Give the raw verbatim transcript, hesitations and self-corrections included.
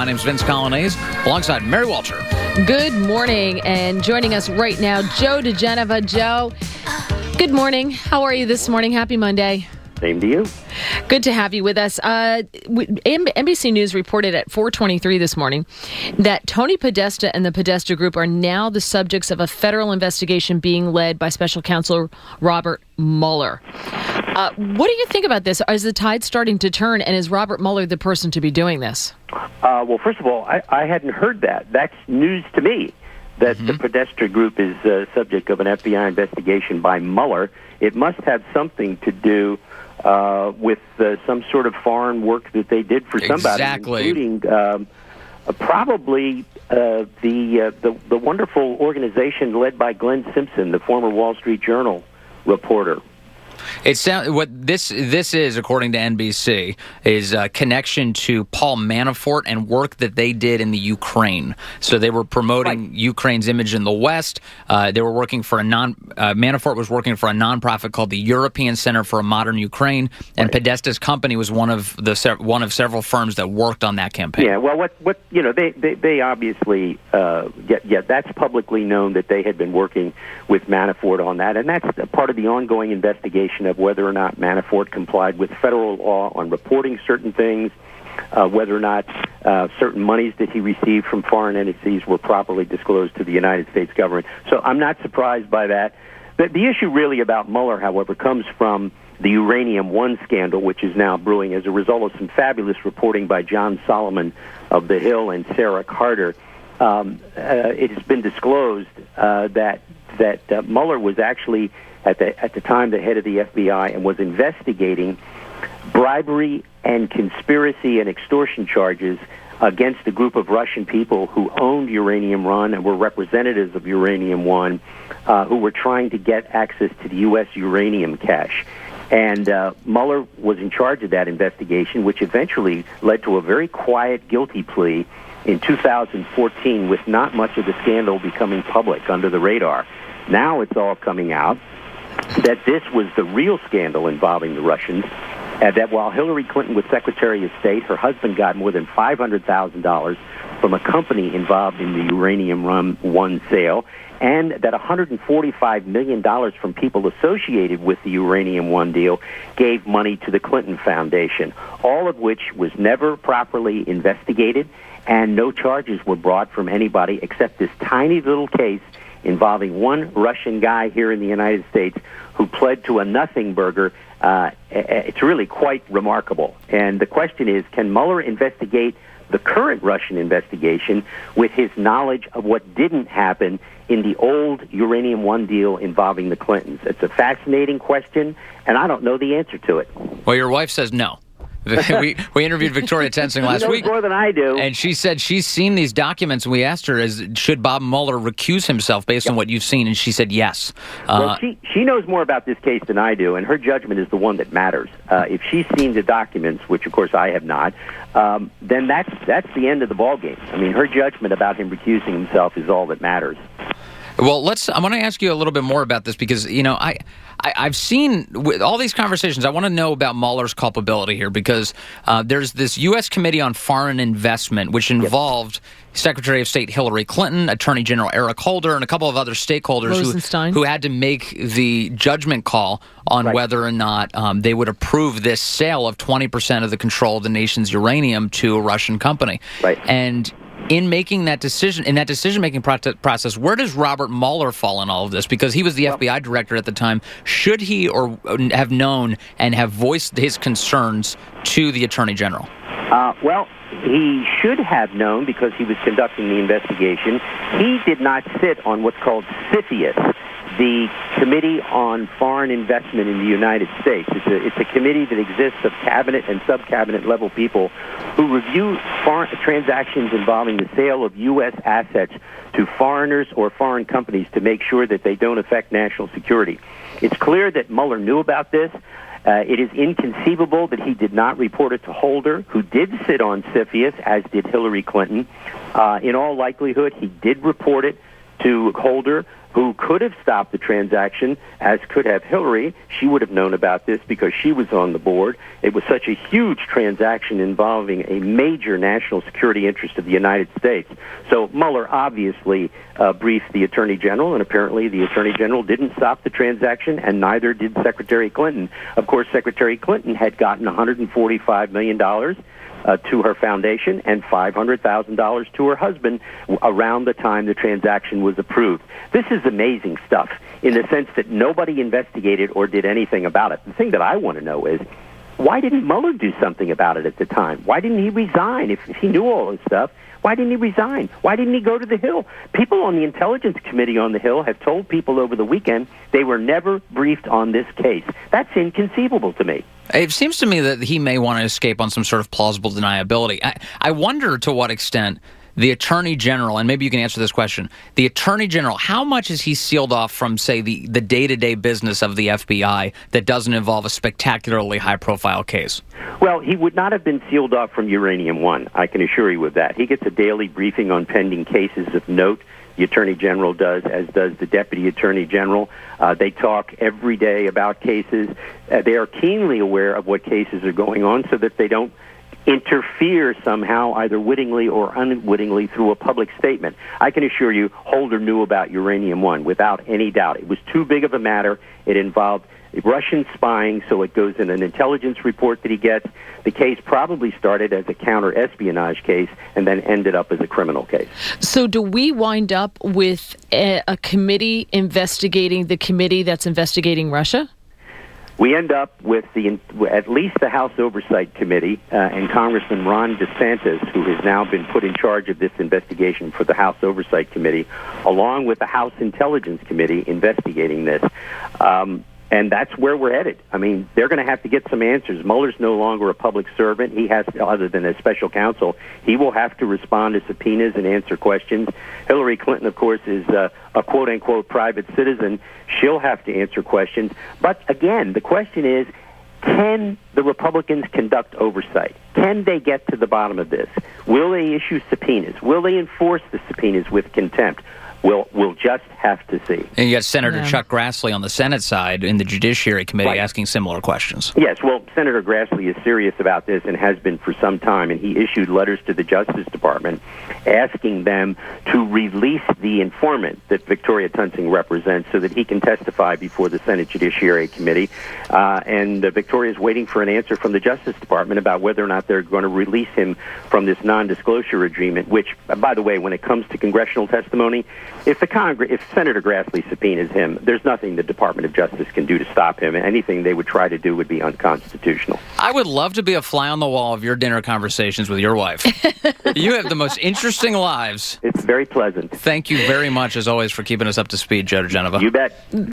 My name's Vince Colonnese, alongside Mary Walter. Good morning, and joining us right now, Joe DeGeneva. Joe, good morning. How are you this morning? Happy Monday. Same to you. Good to have you with us. Uh, N B C News reported at four twenty-three this morning that Tony Podesta and the Podesta Group are now the subjects of a federal investigation being led by Special Counsel Robert Mueller. Uh, what do you think about this? Is the tide starting to turn, and is Robert Mueller the person to be doing this? Uh, well, first of all, I, I hadn't heard that. That's news to me, that mm-hmm. the Podesta Group is uh, subject of an F B I investigation by Mueller. It must have something to do uh, with uh, some sort of foreign work that they did for somebody, exactly. including um, uh, probably uh, the, uh, the the wonderful organization led by Glenn Simpson, the former Wall Street Journal reporter. It sounds what this this is, according to N B C, is a connection to Paul Manafort and work that they did in the Ukraine. So they were promoting right. Ukraine's image in the West. Uh, they were working for a non. Uh, Manafort was working for a nonprofit called the European Center for a Modern Ukraine, and right. Podesta's company was one of the one of several firms that worked on that campaign. Yeah, well, what what you know, they they, they obviously uh, yeah, yeah, that's publicly known that they had been working with Manafort on that, and that's part of the ongoing investigation of whether or not Manafort complied with federal law on reporting certain things, uh, whether or not uh, certain monies that he received from foreign entities were properly disclosed to the United States government. So I'm not surprised by that. The, the issue really about Mueller, however, comes from the Uranium One scandal, which is now brewing as a result of some fabulous reporting by John Solomon of The Hill and Sarah Carter. Um, uh, it has been disclosed uh, that that uh, Mueller was actually at the at the time the head of the F B I and was investigating bribery and conspiracy and extortion charges against a group of Russian people who owned Uranium One and were representatives of Uranium One, uh, who were trying to get access to the U S uranium cache. And uh, Mueller was in charge of that investigation, which eventually led to a very quiet guilty plea in two thousand fourteen, with not much of the scandal becoming public under the radar. Now it's all coming out that this was the real scandal involving the Russians, and that while Hillary Clinton was Secretary of State, her husband got more than five hundred thousand dollars from a company involved in the Uranium One sale, and that one hundred forty-five million dollars from people associated with the Uranium One deal gave money to the Clinton Foundation, all of which was never properly investigated, and no charges were brought from anybody except this tiny little case involving one Russian guy here in the United States who pled to a nothing burger. Uh, it's really quite remarkable. And the question is, can Mueller investigate the current Russian investigation with his knowledge of what didn't happen in the old Uranium One deal involving the Clintons? It's a fascinating question, and I don't know the answer to it. Well, your wife says no. we we interviewed Victoria Tensing last knows week. More than I do. And she said she's seen these documents, and we asked her, is, should Bob Mueller recuse himself based yep. on what you've seen? And she said yes. Well, uh, she, she knows more about this case than I do, and her judgment is the one that matters. Uh, if she's seen the documents, which, of course, I have not, um, then that's, that's the end of the ballgame. I mean, her judgment about him recusing himself is all that matters. Well, let's. I want to ask you a little bit more about this because, you know, I, I, I've seen with all these conversations, I want to know about Mueller's culpability here because uh, there's this U S Committee on Foreign Investment, which involved yep. Secretary of State Hillary Clinton, Attorney General Eric Holder, and a couple of other stakeholders who, who had to make the judgment call on right. whether or not um, they would approve this sale of twenty percent of the control of the nation's uranium to a Russian company. Right. And in making that decision, in that decision-making process, where does Robert Mueller fall in all of this? Because he was the well, F B I director at the time. Should he or have known and have voiced his concerns to the Attorney General? Uh, well, he should have known because he was conducting the investigation. He did not sit on what's called CFIUS, the Committee on Foreign Investment in the United States. It's a, it's a committee that exists of cabinet and sub-cabinet level people who review foreign transactions involving the sale of U S assets to foreigners or foreign companies to make sure that they don't affect national security. It's clear that Mueller knew about this. Uh, it is inconceivable that he did not report it to Holder, who did sit on CFIUS, as did Hillary Clinton. Uh, in all likelihood, he did report it to Holder, who could have stopped the transaction, as could have Hillary. She would have known about this because she was on the board. It was such a huge transaction involving a major national security interest of the United States. So Mueller obviously uh, briefed the Attorney General, and apparently the Attorney General didn't stop the transaction, and neither did Secretary Clinton. Of course, Secretary Clinton had gotten one hundred forty-five million dollars Uh, to her foundation and five hundred thousand dollars to her husband around the time the transaction was approved. This is amazing stuff in the sense that nobody investigated or did anything about it. The thing that I want to know is, why didn't Mueller do something about it at the time? Why didn't he resign if, if he knew all this stuff? Why didn't he resign? Why didn't he go to the Hill? People on the Intelligence Committee on the Hill have told people over the weekend they were never briefed on this case. That's inconceivable to me. It seems to me that he may want to escape on some sort of plausible deniability. I, I wonder to what extent the Attorney General, and maybe you can answer this question, the Attorney General, how much is he sealed off from, say, the, the day-to-day business of the F B I that doesn't involve a spectacularly high-profile case? Well, he would not have been sealed off from Uranium One, I can assure you of that. He gets a daily briefing on pending cases of note. The Attorney General does, as does the Deputy Attorney General. Uh, they talk every day about cases. Uh, they are keenly aware of what cases are going on so that they don't interfere somehow, either wittingly or unwittingly, through a public statement. I can assure you, Holder knew about Uranium One without any doubt. It was too big of a matter. It involved Russian spying, so it goes in an intelligence report that he gets. The case probably started as a counter-espionage case and then ended up as a criminal case. So do we wind up with a, a committee investigating the committee that's investigating Russia? We end up with the at least the House Oversight Committee uh, and Congressman Ron DeSantis, who has now been put in charge of this investigation for the House Oversight Committee, along with the House Intelligence Committee investigating this. Um, And that's where we're headed. I mean, they're going to have to get some answers. Mueller's no longer a public servant. He has, other than a special counsel, he will have to respond to subpoenas and answer questions. Hillary Clinton, of course, is uh, a quote-unquote private citizen. She'll have to answer questions. But again, the question is, can the Republicans conduct oversight? Can they get to the bottom of this? Will they issue subpoenas? Will they enforce the subpoenas with contempt? We'll, we'll just have to see. And you got Senator Yeah. Chuck Grassley on the Senate side in the Judiciary Committee Right. asking similar questions. Yes, well, Senator Grassley is serious about this and has been for some time, and he issued letters to the Justice Department asking them to release the informant that Victoria Tunsing represents so that he can testify before the Senate Judiciary Committee. Uh, and uh, Victoria is waiting for an answer from the Justice Department about whether or not they're going to release him from this non-disclosure agreement, which, uh, by the way, when it comes to congressional testimony, if the Congress, if Senator Grassley subpoenas him, there's nothing the Department of Justice can do to stop him. Anything they would try to do would be unconstitutional. I would love to be a fly on the wall of your dinner conversations with your wife. You have the most interesting lives. It's very pleasant. Thank you very much, as always, for keeping us up to speed, Joe Genova. You bet.